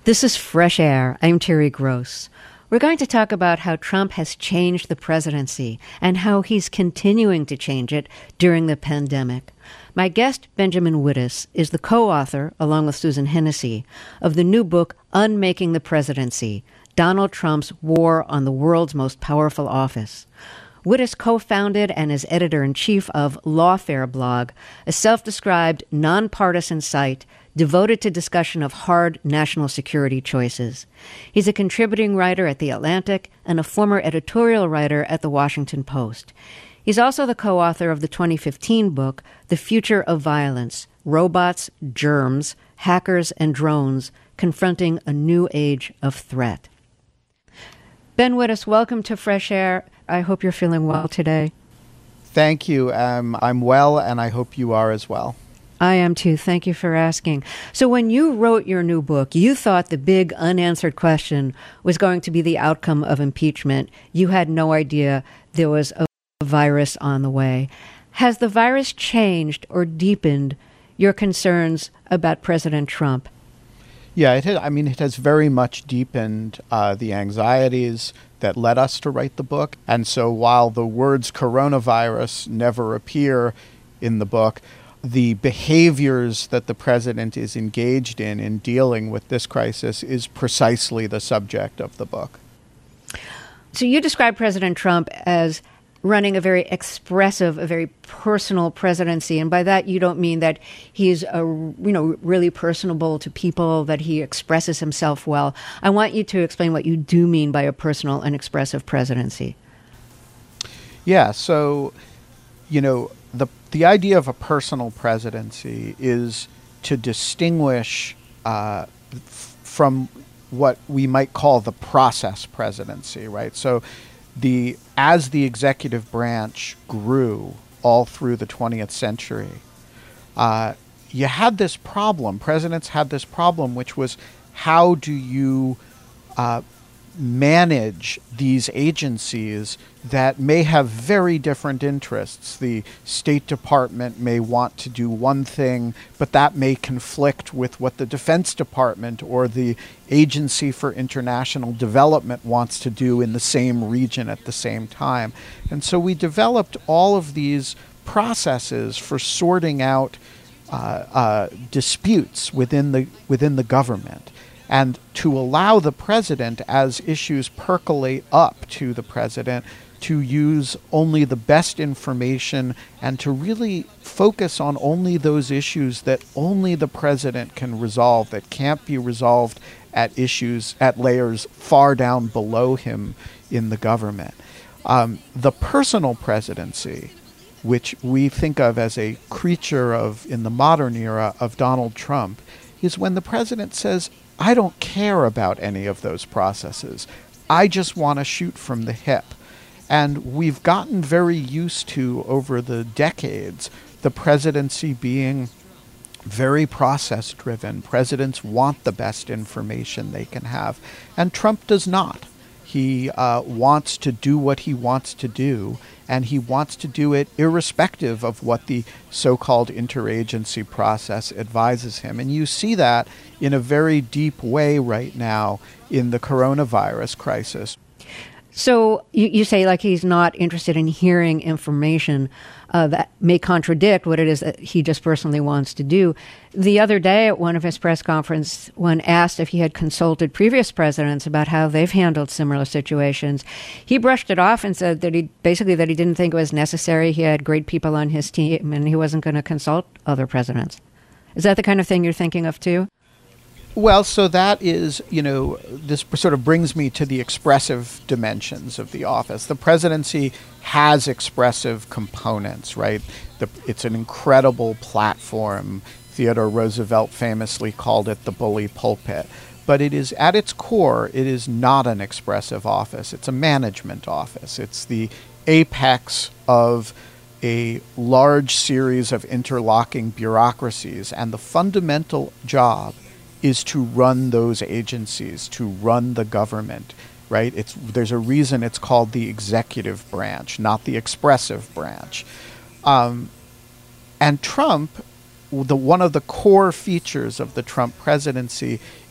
This is Fresh Air. I'm Terry Gross. We're going to talk about how Trump has changed the presidency and how he's continuing to change it during the pandemic. My guest, Benjamin Wittes, is the co-author, along with Susan Hennessy, of the new book, Unmaking the Presidency, Donald Trump's War on the World's Most Powerful Office. Wittes co-founded and is editor-in-chief of Lawfare blog, a self-described nonpartisan site devoted to discussion of hard national security choices. He's a contributing writer at The Atlantic and a former editorial writer at The Washington Post. He's also the co-author of the 2015 book, The Future of Violence: Robots, Germs, Hackers, and Drones, Confronting a New Age of Threat. Ben Wittes, welcome to Fresh Air. I hope you're feeling well today. Thank you. I'm well, and I hope you are as well. I am too. Thank you for asking. So when you wrote your new book, you thought the big unanswered question was going to be the outcome of impeachment. You had no idea there was a virus on the way. Has the virus changed or deepened your concerns about President Trump? Yeah, it has very much deepened the anxieties that led us to write the book. And so while the words coronavirus never appear in the book, the behaviors that the president is engaged in dealing with this crisis is precisely the subject of the book. So you describe President Trump as running a very expressive, a very personal presidency. And by that, you don't mean that he's really personable to people, that he expresses himself well. I want you to explain what you do mean by a personal and expressive presidency. Yeah, so, the idea of a personal presidency is to distinguish from what we might call the process presidency, right? So as the executive branch grew all through the 20th century, you had this problem. Presidents had this problem, which was, how do you manage these agencies that may have very different interests? The State Department may want to do one thing, but that may conflict with what the Defense Department or the Agency for International Development wants to do in the same region at the same time. And so we developed all of these processes for sorting out disputes within the government, and to allow the president, as issues percolate up to the president, to use only the best information and to really focus on only those issues that only the president can resolve, that can't be resolved at layers far down below him in the government. The personal presidency, which we think of as a creature of, in the modern era, of Donald Trump, is when the president says, I don't care about any of those processes. I just want to shoot from the hip. And we've gotten very used to, over the decades, the presidency being very process-driven. Presidents want the best information they can have. And Trump does not. He wants to do what he wants to do, and he wants to do it irrespective of what the so-called interagency process advises him. And you see that in a very deep way right now in the coronavirus crisis. So you say, like, he's not interested in hearing information that may contradict what it is that he just personally wants to do. The other day at one of his press conferences, when asked if he had consulted previous presidents about how they've handled similar situations, he brushed it off and said that he didn't think it was necessary. He had great people on his team and he wasn't going to consult other presidents. Is that the kind of thing you're thinking of too? Well, so that is, this sort of brings me to the expressive dimensions of the office. The presidency has expressive components, right? It's an incredible platform. Theodore Roosevelt famously called it the bully pulpit. But it is, at its core, it is not an expressive office. It's a management office. It's the apex of a large series of interlocking bureaucracies, and the fundamental job is to run those agencies, to run the government, right? There's a reason it's called the executive branch, not the expressive branch. And Trump, one of the core features of the Trump presidency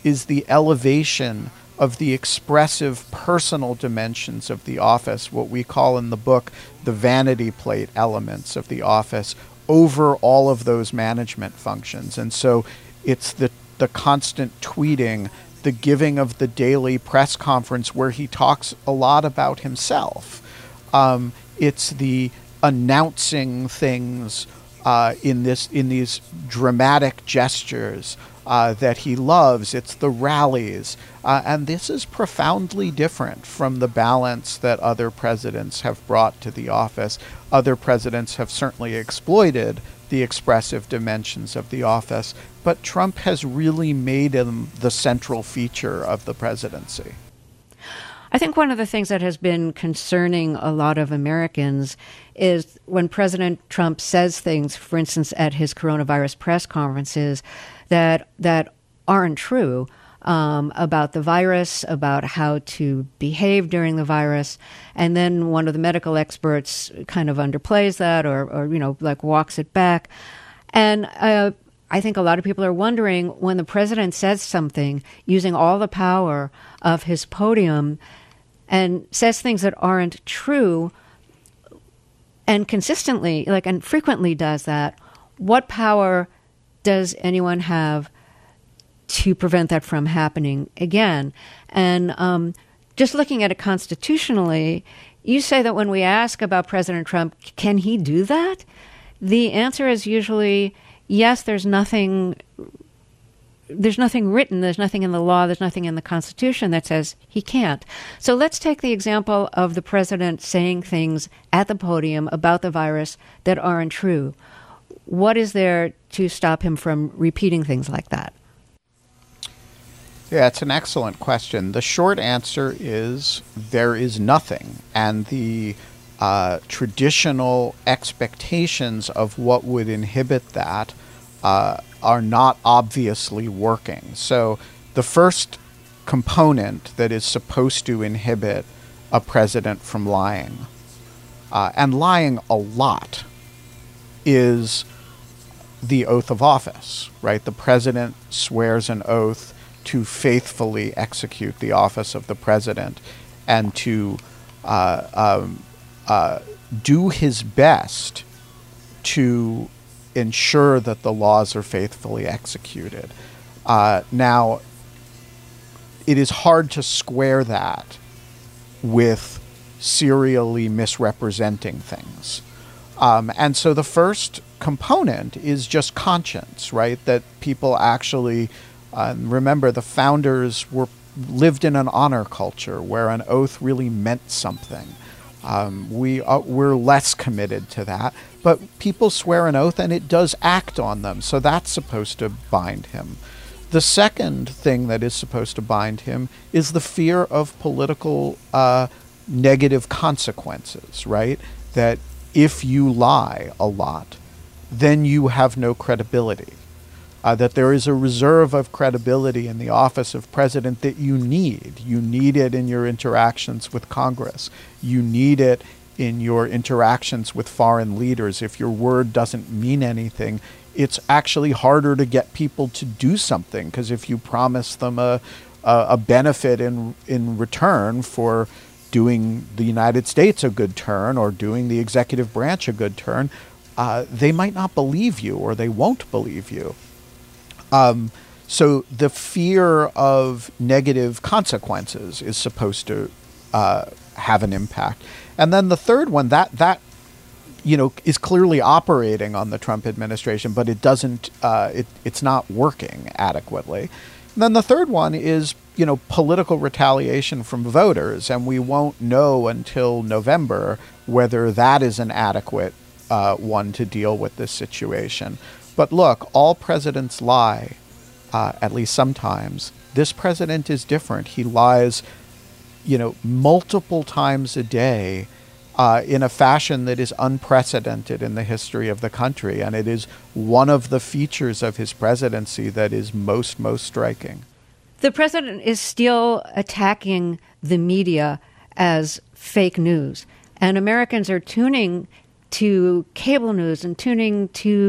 is the elevation of the expressive personal dimensions of the office, what we call in the book the vanity plate elements of the office, over all of those management functions. And so it's the constant tweeting, the giving of the daily press conference where he talks a lot about himself. It's the announcing things in these dramatic gestures that he loves. It's the rallies. And this is profoundly different from the balance that other presidents have brought to the office. Other presidents have certainly exploited the expressive dimensions of the office, but Trump has really made him the central feature of the presidency. I think one of the things that has been concerning a lot of Americans is when President Trump says things, for instance, at his coronavirus press conferences, that aren't true about the virus, about how to behave during the virus, and then one of the medical experts kind of underplays that or walks it back. And I think a lot of people are wondering, when the president says something using all the power of his podium and says things that aren't true and consistently, and frequently does that, what power does anyone have to prevent that from happening again? And just looking at it constitutionally, you say that when we ask about President Trump, can he do that? The answer is usually yes. There's nothing written, there's nothing in the law, there's nothing in the Constitution that says he can't. So let's take the example of the president saying things at the podium about the virus that aren't true. What is there to stop him from repeating things like that? Yeah, it's an excellent question. The short answer is there is nothing. And the traditional expectations of what would inhibit that are not obviously working. So the first component that is supposed to inhibit a president from lying, and lying a lot, is the oath of office, right? The president swears an oath to faithfully execute the office of the president and to do his best to ensure that the laws are faithfully executed. Now, it is hard to square that with serially misrepresenting things. And so the first component is just conscience, right? That people actually, remember, the founders lived in an honor culture where an oath really meant something. We're less committed to that, but people swear an oath and it does act on them, so that's supposed to bind him. The second thing that is supposed to bind him is the fear of political negative consequences, right? That if you lie a lot, then you have no credibility. That there is a reserve of credibility in the office of president that you need. You need it in your interactions with Congress. You need it in your interactions with foreign leaders. If your word doesn't mean anything, it's actually harder to get people to do something, because if you promise them a benefit in return for doing the United States a good turn or doing the executive branch a good turn, they might not believe you, or they won't believe you. So the fear of negative consequences is supposed to have an impact. And then the third one, that is clearly operating on the Trump administration, but it doesn't, it's not working adequately. And then the third one is, political retaliation from voters, and we won't know until November whether that is an adequate one to deal with this situation. But look, all presidents lie, at least sometimes. This president is different. He lies, multiple times a day in a fashion that is unprecedented in the history of the country. And it is one of the features of his presidency that is most striking. The president is still attacking the media as fake news. And Americans are tuning to cable news and tuning to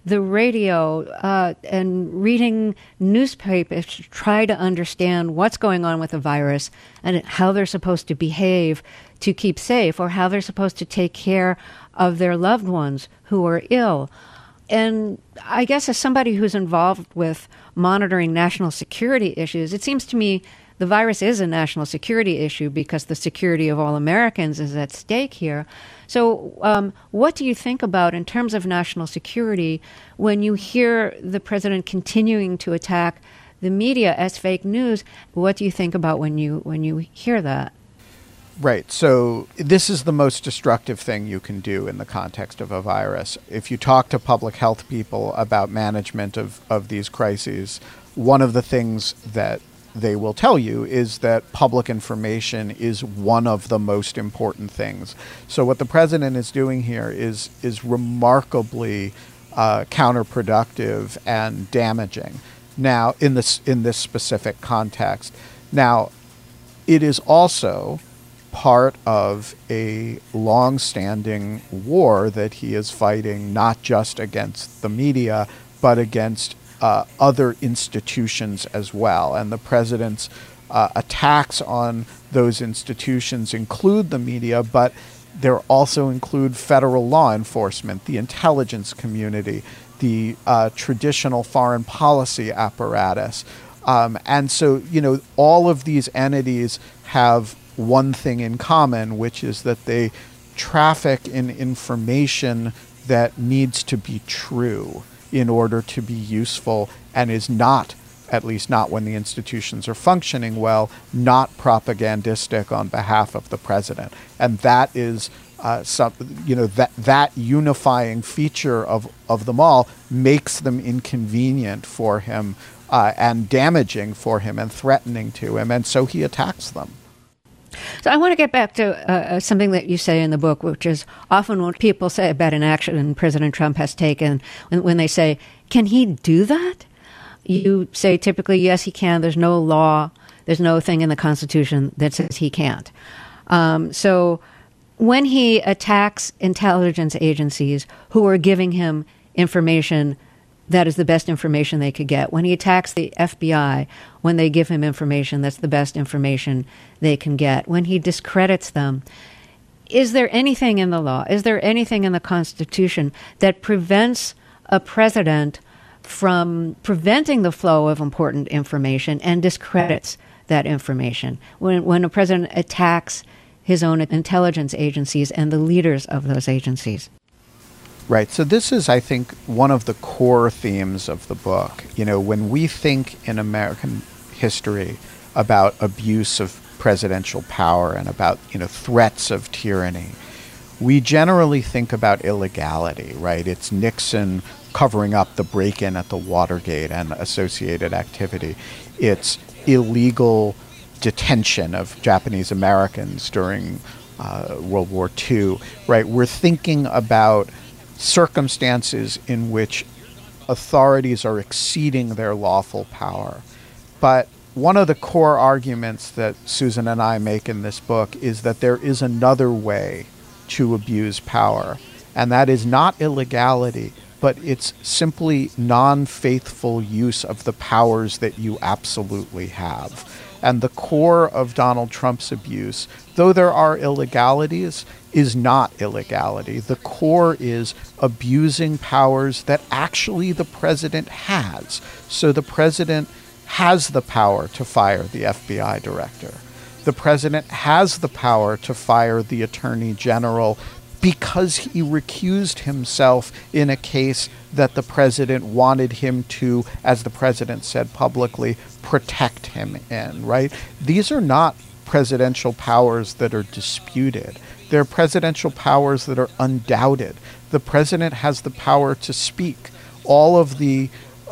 the radio and reading newspapers to try to understand what's going on with the virus and how they're supposed to behave to keep safe, or how they're supposed to take care of their loved ones who are ill. And I guess as somebody who's involved with monitoring national security issues, it seems to me the virus is a national security issue because the security of all Americans is at stake here. So what do you think about in terms of national security when you hear the president continuing to attack the media as fake news? What do you think about when you hear that? Right. So this is the most destructive thing you can do in the context of a virus. If you talk to public health people about management of these crises, one of the things that they will tell you is that public information is one of the most important things. So what the president is doing here is remarkably counterproductive and damaging. Now, in this specific context, now it is also part of a long-standing war that he is fighting, not just against the media, but against other institutions as well. And the president's attacks on those institutions include the media, but they also include federal law enforcement, the intelligence community, the traditional foreign policy apparatus. And so, all of these entities have one thing in common, which is that they traffic in information that needs to be true in order to be useful, and is not, at least not when the institutions are functioning well, not propagandistic on behalf of the president. And that is that unifying feature of them all makes them inconvenient for him and damaging for him and threatening to him, and so he attacks them. So I want to get back to something that you say in the book, which is often when people say about an action President Trump has taken, when they say, can he do that? You say typically, yes, he can. There's no law, there's no thing in the Constitution that says he can't. So when he attacks intelligence agencies who are giving him information that is the best information they could get, when he attacks the FBI, when they give him information that's the best information they can get, when he discredits them, is there anything in the law, is there anything in the Constitution that prevents a president from preventing the flow of important information and discredits that information? When a president attacks his own intelligence agencies and the leaders of those agencies? Right. So this is, I think, one of the core themes of the book. When we think in American history about abuse of presidential power and about, threats of tyranny, we generally think about illegality, right? It's Nixon covering up the break-in at the Watergate and associated activity. It's illegal detention of Japanese Americans during World War II, right? We're thinking about circumstances in which authorities are exceeding their lawful power. But one of the core arguments that Susan and I make in this book is that there is another way to abuse power, and that is not illegality, but it's simply non-faithful use of the powers that you absolutely have. And the core of Donald Trump's abuse, though there are illegalities, is not illegality. The core is abusing powers that actually the president has. So the president has the power to fire the FBI director. The president has the power to fire the attorney general because he recused himself in a case that the president wanted him to, as the president said publicly, protect him in, right? These are not presidential powers that are disputed. They're presidential powers that are undoubted. The president has the power to speak. All of the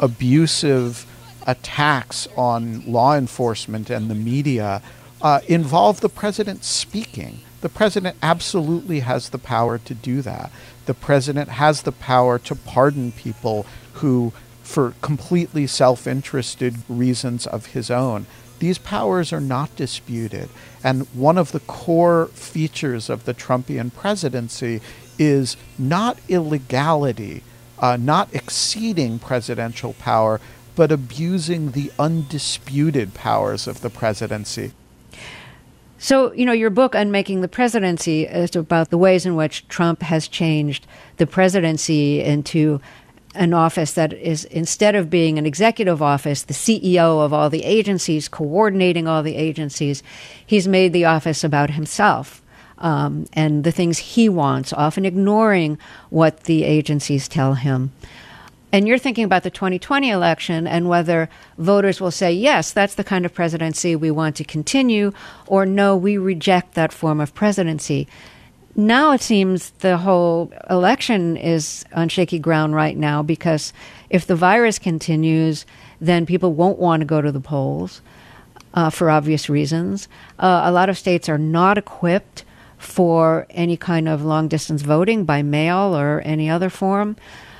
abusive attacks on law enforcement and the media involve the president speaking. The president absolutely has the power to do that. The president has the power to pardon people who, for completely self-interested reasons of his own. These powers are not disputed. And one of the core features of the Trumpian presidency is not illegality, not exceeding presidential power, but abusing the undisputed powers of the presidency. So, your book, Unmaking the Presidency, is about the ways in which Trump has changed the presidency into an office that is, instead of being an executive office, the CEO of all the agencies, coordinating all the agencies, he's made the office about himself and the things he wants, often ignoring what the agencies tell him. And you're thinking about the 2020 election and whether voters will say, yes, that's the kind of presidency we want to continue, or no, we reject that form of presidency. Now it seems the whole election is on shaky ground right now, because if the virus continues, then people won't want to go to the polls for obvious reasons. A lot of states are not equipped for any kind of long-distance voting by mail or any other form.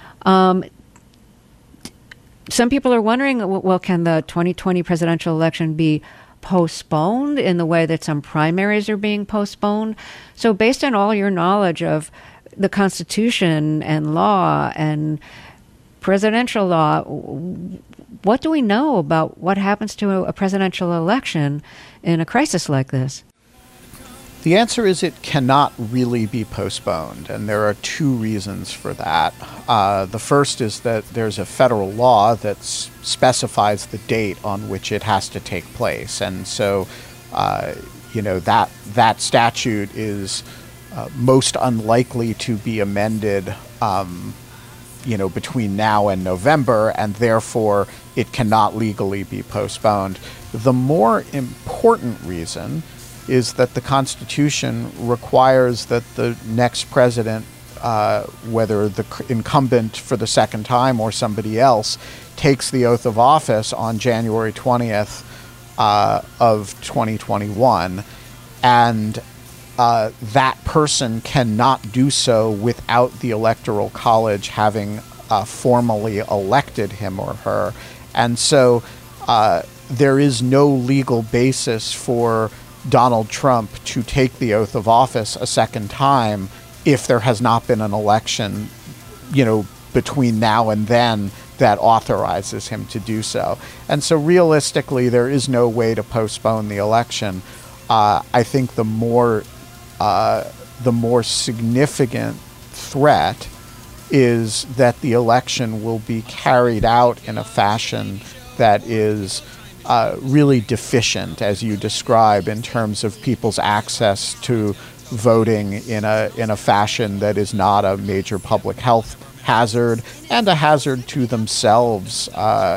Some people are wondering, well, can the 2020 presidential election be postponed in the way that some primaries are being postponed? So based on all your knowledge of the Constitution and law and presidential law, what do we know about what happens to a presidential election in a crisis like this? The answer is it cannot really be postponed, and there are two reasons for that. The first is that there's a federal law that specifies the date on which it has to take place, and so that statute is most unlikely to be amended between now and November, and therefore it cannot legally be postponed. The more important reason is that the Constitution requires that the next president, whether the incumbent for the second time or somebody else, takes the oath of office on January 20th of 2021, and that person cannot do so without the Electoral College having formally elected him or her. And so there is no legal basis for Donald Trump to take the oath of office a second time if there has not been an election, between now and then that authorizes him to do so. And so realistically, there is no way to postpone the election. I think the more significant threat is that the election will be carried out in a fashion that is really deficient, as you describe, in terms of people's access to voting in a fashion that is not a major public health hazard and a hazard to themselves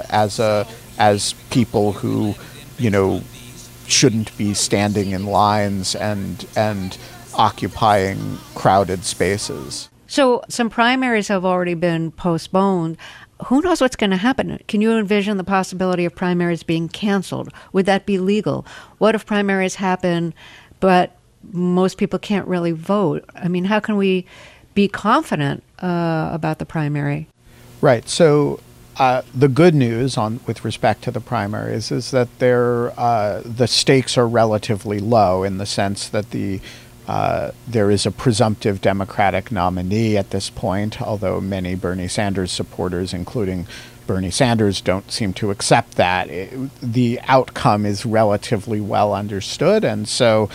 as people who shouldn't be standing in lines and occupying crowded spaces. So some primaries have already been postponed. Who knows what's going to happen? Can you envision the possibility of primaries being canceled? Would that be legal? What if primaries happen, but most people can't really vote? I mean, how can we be confident about the primary? Right. So the good news with respect to the primaries is that the stakes are relatively low, in the sense that there is a presumptive Democratic nominee at this point, although many Bernie Sanders supporters, including Bernie Sanders, don't seem to accept that. The outcome is relatively well understood, and so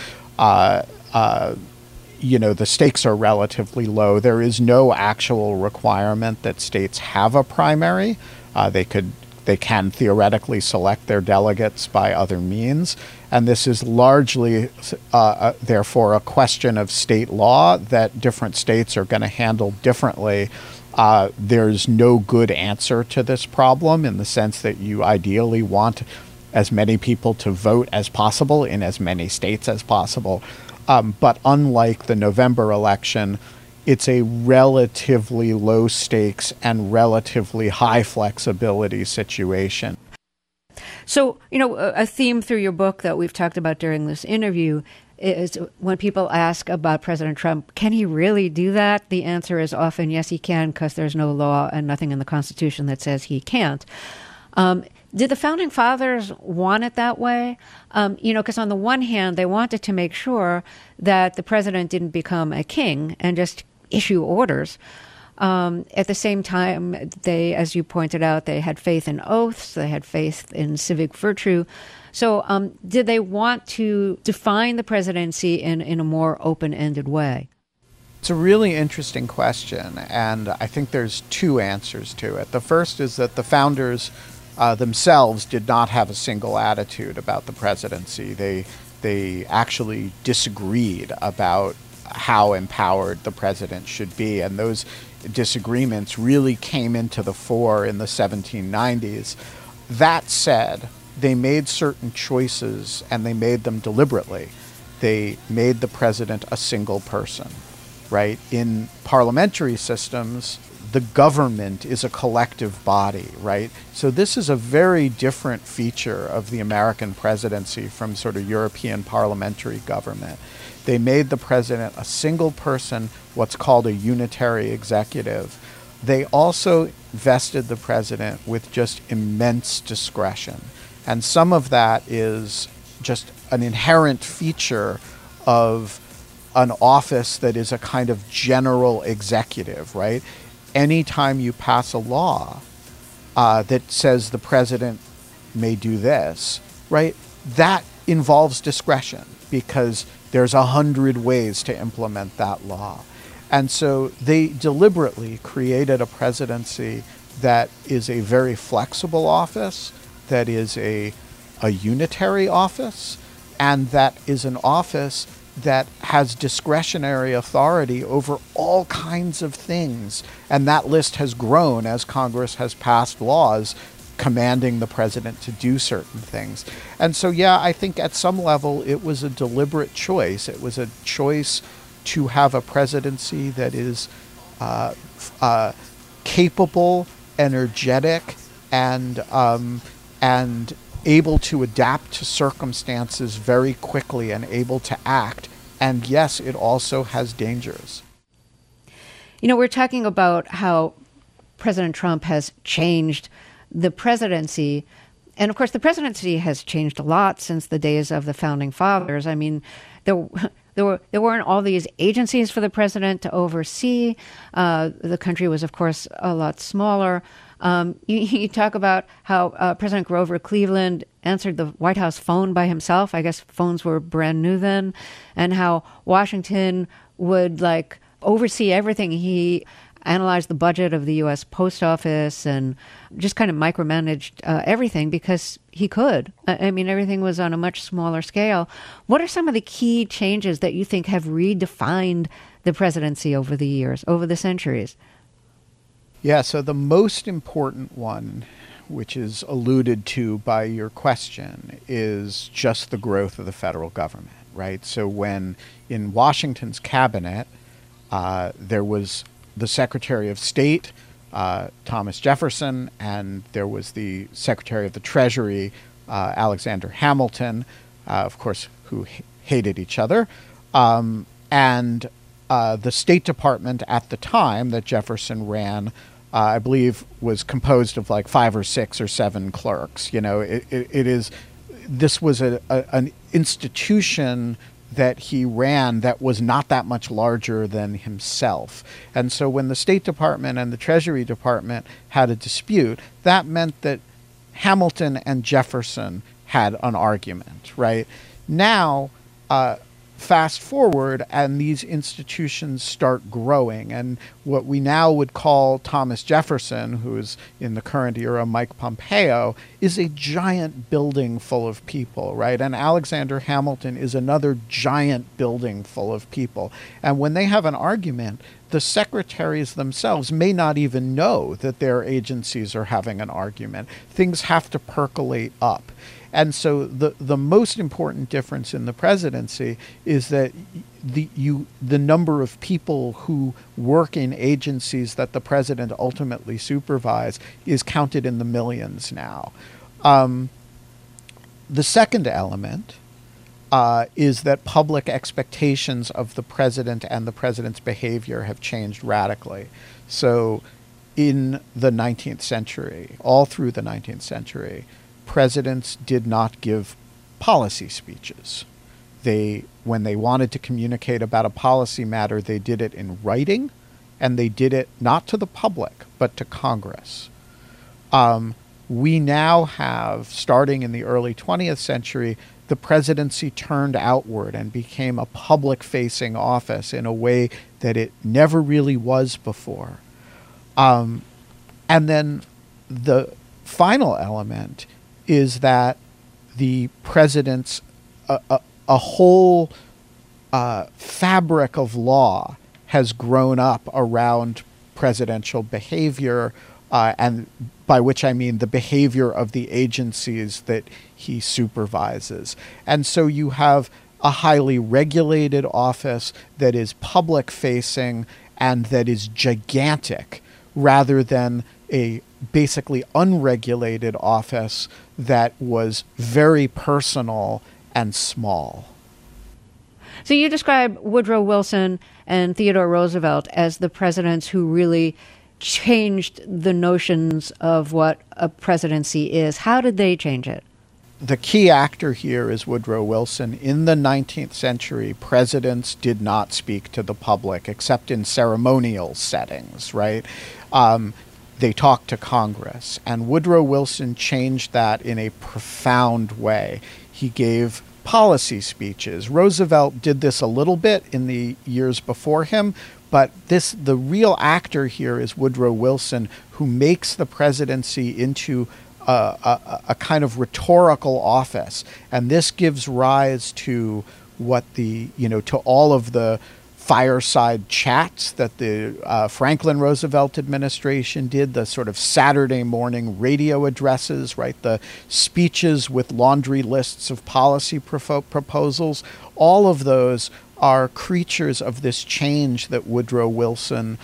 the stakes are relatively low. There is no actual requirement that states have a primary. They can theoretically select their delegates by other means. And this is largely, therefore, a question of state law that different states are going to handle differently. There's no good answer to this problem, in the sense that you ideally want as many people to vote as possible in as many states as possible. But unlike the November election, it's a relatively low stakes and relatively high flexibility situation. So, a theme through your book that we've talked about during this interview is when people ask about President Trump, can he really do that? The answer is often, yes, he can, because there's no law and nothing in the Constitution that says he can't. Did the Founding Fathers want it that way? Because on the one hand, they wanted to make sure that the president didn't become a king and just issue orders. At the same time, they, as you pointed out, they had faith in oaths, they had faith in civic virtue. So did they want to define the presidency in a more open-ended way? It's a really interesting question, and I think there's two answers to it. The first is that the founders themselves did not have a single attitude about the presidency. They actually disagreed about how empowered the president should be, and those disagreements really came into the fore in the 1790s. That said, they made certain choices, and they made them deliberately. They made the president a single person, right? In parliamentary systems, the government is a collective body, right? So this is a very different feature of the American presidency from sort of European parliamentary government. They made the president a single person, what's called a unitary executive. They also vested the president with just immense discretion. And some of that is just an inherent feature of an office that is a kind of general executive, right? Anytime you pass a law that says the president may do this, right, that involves discretion because there's 100 ways to implement that law. And so they deliberately created a presidency that is a very flexible office, that is a unitary office, and that is an office that has discretionary authority over all kinds of things. And that list has grown as Congress has passed laws commanding the president to do certain things. And so, yeah, I think at some level it was a deliberate choice. It was a choice to have a presidency that is capable, energetic, and able to adapt to circumstances very quickly and able to act. And yes, it also has dangers. You know, we're talking about how President Trump has changed the presidency. And of course, the presidency has changed a lot since the days of the founding fathers. I mean, there weren't all these agencies for the president to oversee. The country was, of course, a lot smaller. You talk about how President Grover Cleveland answered the White House phone by himself. I guess phones were brand new then. And how Washington would oversee everything. He analyzed the budget of the U.S. Post Office and just kind of micromanaged everything because he could. I mean, everything was on a much smaller scale. What are some of the key changes that you think have redefined the presidency over the years, over the centuries? Yeah, so the most important one, which is alluded to by your question, is just the growth of the federal government, right? So when in Washington's cabinet, there was the Secretary of State, Thomas Jefferson, and there was the Secretary of the Treasury, Alexander Hamilton, of course, who hated each other. And the State Department at the time that Jefferson ran, I believe, was composed of 5 or 6 or 7 clerks. You know, this was an institution that he ran that was not that much larger than himself. And so when the State Department and the Treasury Department had a dispute, that meant that Hamilton and Jefferson had an argument, right? Now, fast forward, and these institutions start growing. And what we now would call Thomas Jefferson, who is in the current era Mike Pompeo, is a giant building full of people, right? And Alexander Hamilton is another giant building full of people. And when they have an argument, the secretaries themselves may not even know that their agencies are having an argument. Things have to percolate up. And so the most important difference in the presidency is that the number of people who work in agencies that the president ultimately supervises is counted in the millions now. The second element is that public expectations of the president and the president's behavior have changed radically. So in the 19th century, all through the 19th century, presidents did not give policy speeches. When they wanted to communicate about a policy matter, they did it in writing, and they did it not to the public, but to Congress. We now have, starting in the early 20th century, the presidency turned outward and became a public-facing office in a way that it never really was before. And then the final element is that the president's a whole fabric of law has grown up around presidential behavior, and by which I mean the behavior of the agencies that he supervises. And so you have a highly regulated office that is public-facing and that is gigantic, rather than a basically unregulated office that was very personal and small. So you describe Woodrow Wilson and Theodore Roosevelt as the presidents who really changed the notions of what a presidency is. How did they change it? The key actor here is Woodrow Wilson. In the 19th century, presidents did not speak to the public except in ceremonial settings, right? They talked to Congress. And Woodrow Wilson changed that in a profound way. He gave policy speeches. Roosevelt did this a little bit in the years before him, but the real actor here is Woodrow Wilson, who makes the presidency into a kind of rhetorical office. And this gives rise to to all of the fireside chats that the Franklin Roosevelt administration did, the sort of Saturday morning radio addresses, right? The speeches with laundry lists of policy proposals. All of those are creatures of this change that Woodrow Wilson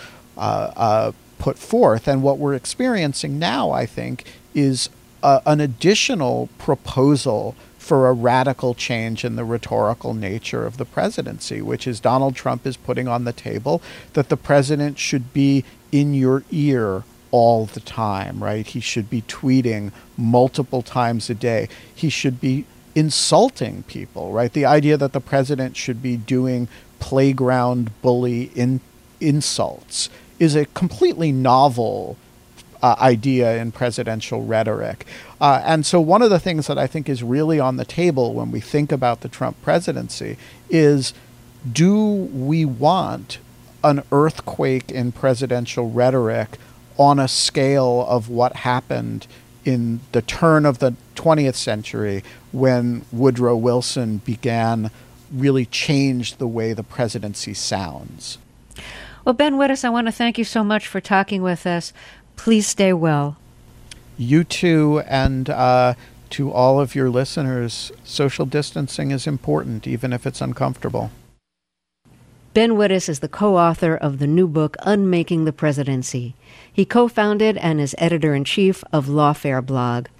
put forth. And what we're experiencing now, I think, is an additional proposal for a radical change in the rhetorical nature of the presidency, which is Donald Trump is putting on the table that the president should be in your ear all the time, right? He should be tweeting multiple times a day. He should be insulting people, right? The idea that the president should be doing playground bully insults is a completely novel idea in presidential rhetoric. And so one of the things that I think is really on the table when we think about the Trump presidency is, do we want an earthquake in presidential rhetoric on a scale of what happened in the turn of the 20th century when Woodrow Wilson really changed the way the presidency sounds? Well, Ben Wittes, I want to thank you so much for talking with us. Please stay well. You too, and to all of your listeners, social distancing is important, even if it's uncomfortable. Ben Wittes is the co-author of the new book, Unmaking the Presidency. He co-founded and is editor-in-chief of Lawfare blog.